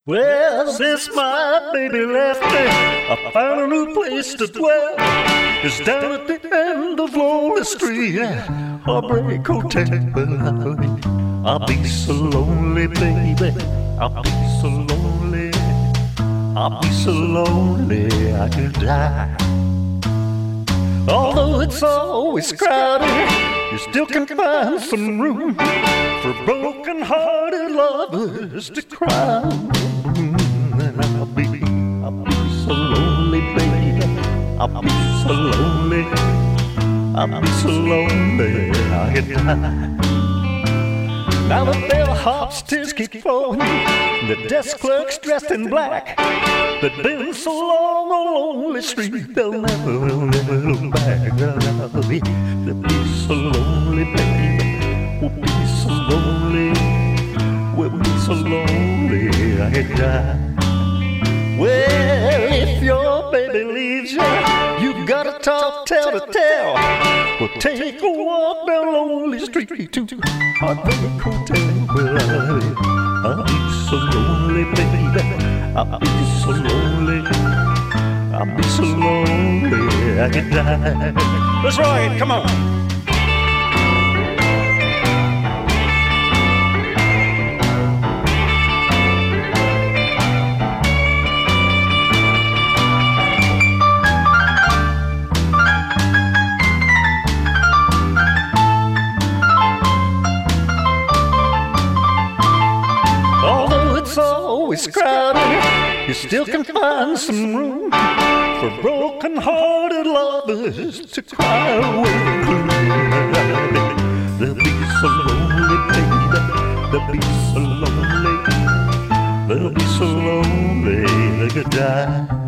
Well, since my baby left me, I found a new place to dwell. It's down at the end of Lonely Street at Heartbreak Hotel. I'll be so lonely, baby. I'll be so lonely. I'll be so lonely I could die. Although it's always crowded, you still can find some room for broken-hearted lovers to cry. And I'll be so lonely, baby. I'll be so lonely. I'll be so lonely I could die. Now the bellhop's tears keep flowing, the desk clerk's dressed in black. They've been so long on Lonely Street, they'll never look back. They'll be so lonely, baby. We'll be so lonely. We'll be so lonely I could die. Well, if your baby leaves you, you gotta talk tell to tell. Well, take a walk down Lonely Street to Heartbreak Hotel. Well, I'll be so lonely, baby. I'll be so lonely. I'll be so lonely I could die. That's right, come on. It's always crowded, you still can find some room for broken-hearted lovers to cry away. They'll be so lonely, baby. They'll be so lonely. They'll be so lonely they could die.